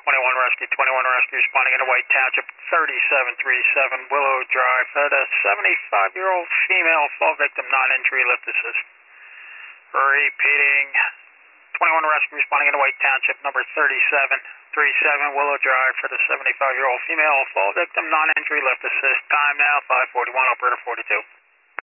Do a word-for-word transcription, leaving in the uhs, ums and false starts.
twenty-one Rescue, twenty-one Rescue responding in a White Township, thirty-seven thirty-seven Willow Drive. Had a seventy-five-year-old female fall victim, non-injury, lift assist. Repeating, twenty-one Rescue responding in a White Township, number thirty-seven thirty-seven Willow Drive for the seventy-five-year-old female fall victim, non-injury, lift assist. Time now, five forty-one, operator forty-two.